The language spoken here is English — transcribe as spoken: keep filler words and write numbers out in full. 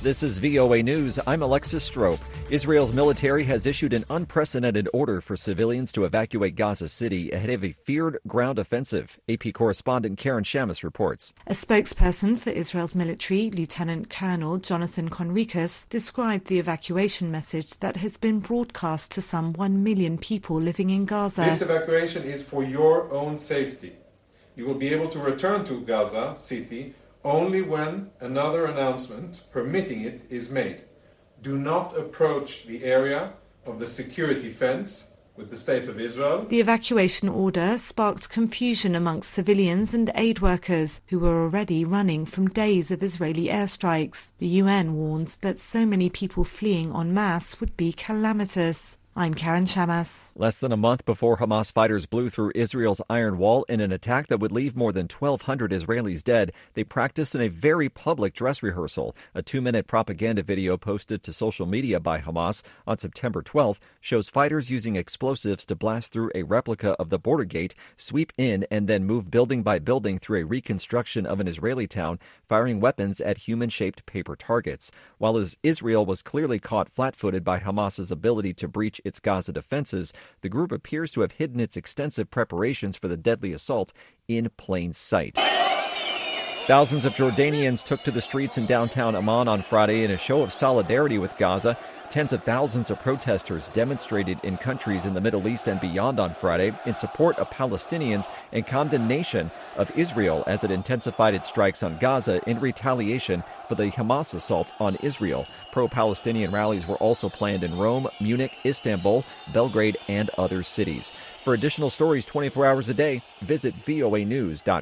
This is V O A News. I'm Alexis Strope. Israel's military has issued an unprecedented order for civilians to evacuate Gaza City ahead of a feared ground offensive. A P correspondent Karen Shamus reports. A spokesperson for Israel's military, Lieutenant Colonel Jonathan Conricus, described the evacuation message that has been broadcast to some one million people living in Gaza. This evacuation is for your own safety. You will be able to return to Gaza City only when another announcement permitting it is made. Do not approach the area of the security fence with the State of Israel. The evacuation order sparked confusion amongst civilians and aid workers who were already running from days of Israeli airstrikes. The U N warned that so many people fleeing en masse would be calamitous. I'm Karen Shamas. Less than a month before Hamas fighters blew through Israel's Iron Wall in an attack that would leave more than twelve hundred Israelis dead, they practiced in a very public dress rehearsal. A two-minute propaganda video posted to social media by Hamas on September twelfth shows fighters using explosives to blast through a replica of the border gate, sweep in, and then move building by building through a reconstruction of an Israeli town, firing weapons at human-shaped paper targets. While Israel was clearly caught flat-footed by Hamas's ability to breach its Gaza defenses, the group appears to have hidden its extensive preparations for the deadly assault in plain sight. Thousands of Jordanians took to the streets in downtown Amman on Friday in a show of solidarity with Gaza. Tens of thousands of protesters demonstrated in countries in the Middle East and beyond on Friday in support of Palestinians and condemnation of Israel as it intensified its strikes on Gaza in retaliation for the Hamas assault on Israel. Pro-Palestinian rallies were also planned in Rome, Munich, Istanbul, Belgrade, and other cities. For additional stories twenty-four hours a day, visit V O A news dot com.